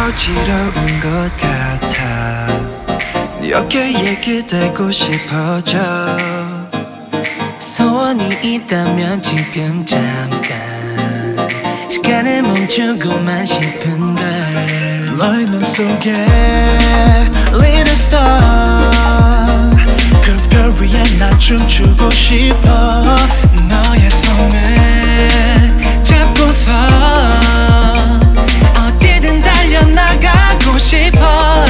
어지러운 것 같아. 네 어깨에 기대고 싶어져. 소원이 있다면 지금 잠깐 시간을 멈추고만 싶은걸. 너의 눈 속에 Little Star, 그 별 위에 나 춤추고 싶어. 너의 손을 잡고서 어디든 달려나가고 싶어.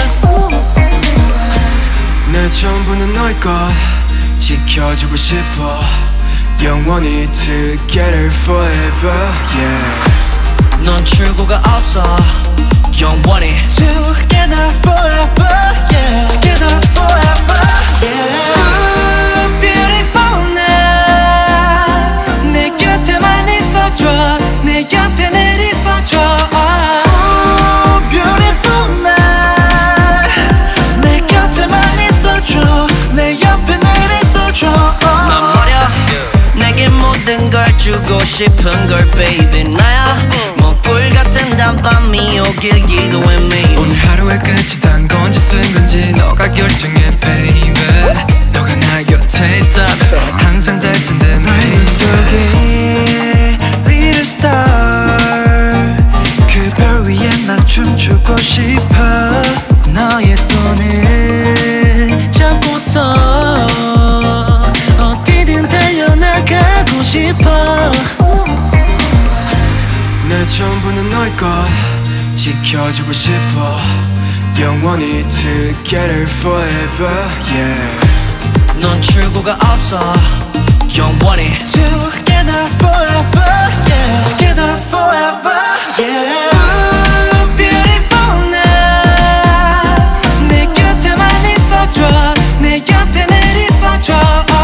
내 전부는 너의 것 지켜주고 싶어. 영원히 together forever, yeah. 넌 출구가 없어. 영원히 Together forever, yeah. Together forever, yeah. Ooh, beautiful now. 내 곁에만 있어줘. 내 옆에 늘 있어줘. Ooh, beautiful now. 내 곁에만 있어줘. 내 옆에 늘 있어줘. 넌 버려. 내게 모든 걸 주고 싶은 걸 baby 나야. 먹꿀 같은 단밤이 오길 기도해 me. 오늘 하루의 끝이 단 건지 쓴 건지 너가 결정해 baby. 너가 나 곁에 있다면 항상 될 텐데. 너의 눈 속에 Little Star, 그 별 위에 난 춤추고 싶어. 너의 손을 잡고서 어디든 달려나가고 싶어. 내 전부는 너의 것 지켜주고 싶어. 영원히 together forever, yeah. 넌 출구가 없어. 영원히 Together forever, yeah. Together forever, yeah. Ooh, beautiful now. 내 곁에만 있어줘. 내 옆에 늘 있어줘.